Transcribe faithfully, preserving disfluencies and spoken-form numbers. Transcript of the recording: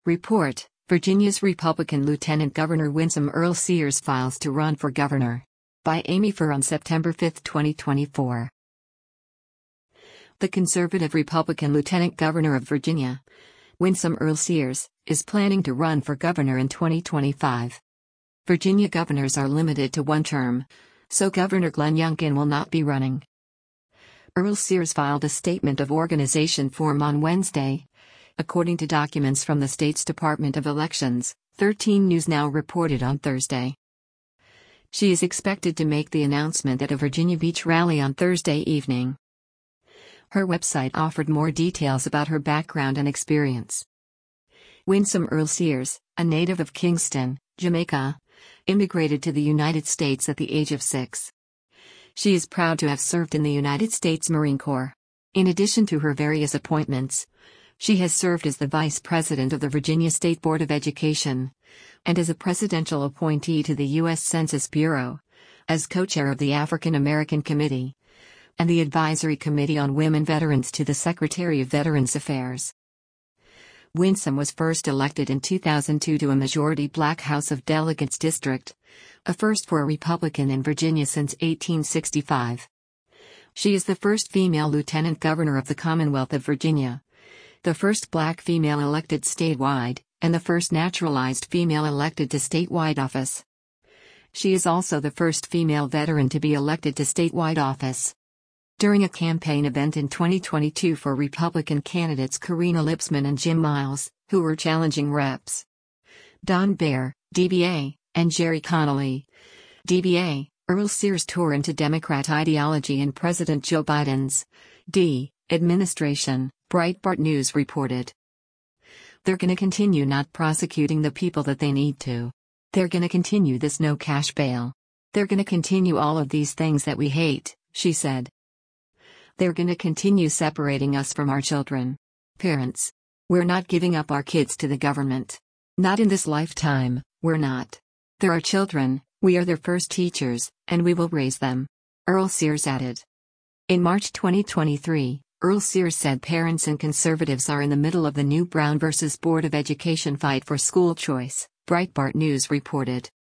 Report: Virginia's Republican Lieutenant Governor Winsome Earl Sears files to run for governor. By Amy Furr on September fifth, twenty twenty-four. The conservative Republican Lieutenant Governor of Virginia, Winsome Earl Sears, is planning to run for governor in twenty twenty-five. Virginia governors are limited to one term, so Governor Glenn Youngkin will not be running. Earl Sears filed a statement of organization form on Wednesday. According to documents from the state's Department of Elections, thirteen News Now reported on Thursday. She is expected to make the announcement at a Virginia Beach rally on Thursday evening. Her website offered more details about her background and experience. Winsome Earl Sears, a native of Kingston, Jamaica, immigrated to the United States at the age of six. She is proud to have served in the United States Marine Corps. In addition to her various appointments, she has served as the Vice President of the Virginia State Board of Education, and as a presidential appointee to the U S Census Bureau, as co-chair of the African American Committee, and the Advisory Committee on Women Veterans to the Secretary of Veterans Affairs. Winsome was first elected in two thousand two to a majority-black House of Delegates district, a first for a Republican in Virginia since eighteen sixty-five. She is the first female lieutenant governor of the Commonwealth of Virginia, the first black female elected statewide, and the first naturalized female elected to statewide office. She is also the first female veteran to be elected to statewide office. During a campaign event in twenty twenty-two for Republican candidates Karina Lipsman and Jim Miles, who were challenging Reps Don Bear, D B A, and Jerry Connolly, D B A, Earl Sears tore into Democrat ideology in President Joe Biden's D. administration, Breitbart News reported. They're gonna continue not prosecuting the people that they need to. They're gonna continue this no cash bail. They're gonna continue all of these things that we hate, she said. They're gonna continue separating us from our children. Parents. We're not giving up our kids to the government. Not in this lifetime, we're not. They're our children, we are their first teachers, and we will raise them. Earl Sears added. In March twenty twenty-three, Earl Sears said parents and conservatives are in the middle of the new Brown versus Board of Education fight for school choice, Breitbart News reported.